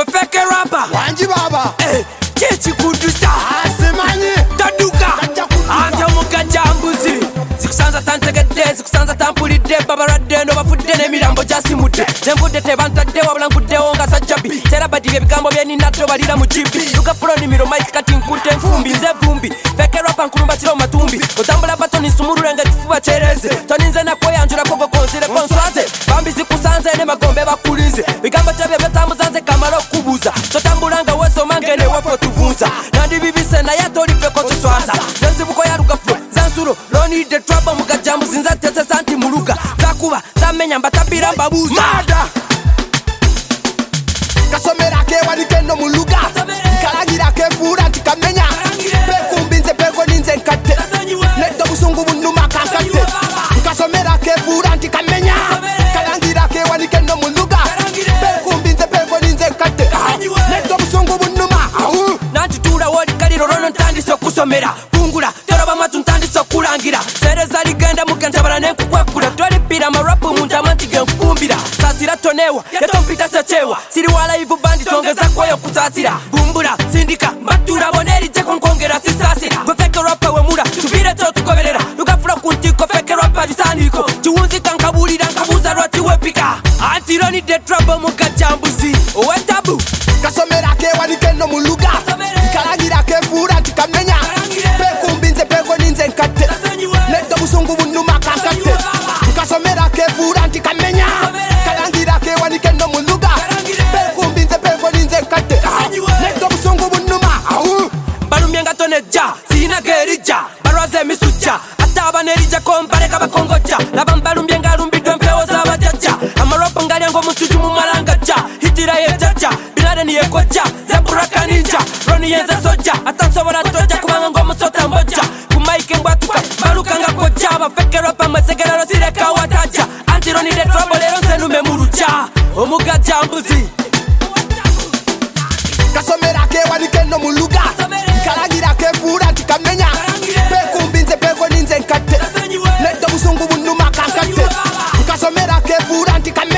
gwe feke rapper wanji baba chichi kudusta asimanyi taduka ate mukajambuzi zikusanza tantegedde zikusanza tampulidde babaradde no bafudde n'emirambo gyasimudde nenvudde tebantadde wabula nkuddewo nga sajjabi tera badibye ebigambo byeninaddo balira mu jibi lukapulo nimiro mike kati nkunte enfumbi nze vumbi feke rapper nkulumbatira mu matumbi otambula batoni nsumulule nga kifuba kyereze toninze nakweyanjulako gokonzireko nswaze bambi zikusanze ne magombe bakulize bigambo kyabye byetambuza nze kamala okubuuza totambula nga wesoma ngene wefo tuvunza nandi bibise naye tolifeko tuswaza zenzibuko ya lukapulo zansulo lonidde trouble mukajambuzi nze tese santi muluga zakuba zamenya mbatabira mbabuuza kasomera ke walikeno muluga kalagira ke fura tikamenya pekumbinze peko ninze nkate neddo busungu bunuma kankate kasomera ke fura tikamenya kalagira ke walikeno muluga pekumbinze peko ninze nkate neddo busungu bunuma nanti tula woli kaliro rono ntandise okusomera pungula toroba matu ntandise okulangira sereza ligenda mukentabala nenkukwekula tolipira amarapu muntamanti genkufumbira sasira tonewa yatompita sechewa siri wala ivu bandi tongeza kweyo kusasira bumbula sindika mbatula bonerijeko nkongera sisasira gwe feke rapa wemula tubire to tukoberera lukafula kuntiko feke rapa bisaniko chiwunzika nkabulira nkabuza lwati wepika antironide trouble mukajambuzi owetabu kasomera ke walikeno muluga kalagira ke fura tikamenya pekumbinze peko ninze nkate neddo busungu bunuma kankate kasomera ke fura tikamenya kalagira ke walikeno muluga pekumbinze peko ninze nkate neddo busungu bunuma balumye nga tonejja siyina gerija balwaza emisujja ate abanerija kombaleka bakongoja laba mbalumbye nga alumbiddwa empewo z'abajajja amaropo ngalya ng'omutuju mu malangajja hitira yejajja biladeni yekojja zeburaka ninja roni yenze sojja atansobola tojja kubanga ng'omusota mbojja ku maike mbwatuka mbaluka nga kojja abafeke rapa mwesegerero sireka watajja antironide trouble leero nsenume mu lujja omugajambuzi kasomera ke walikeno muluga kalagira ke fura tikamenya pekumbinze peko ninze nkate neddo busungu bunuma kankate kasomera ke fura tikamenya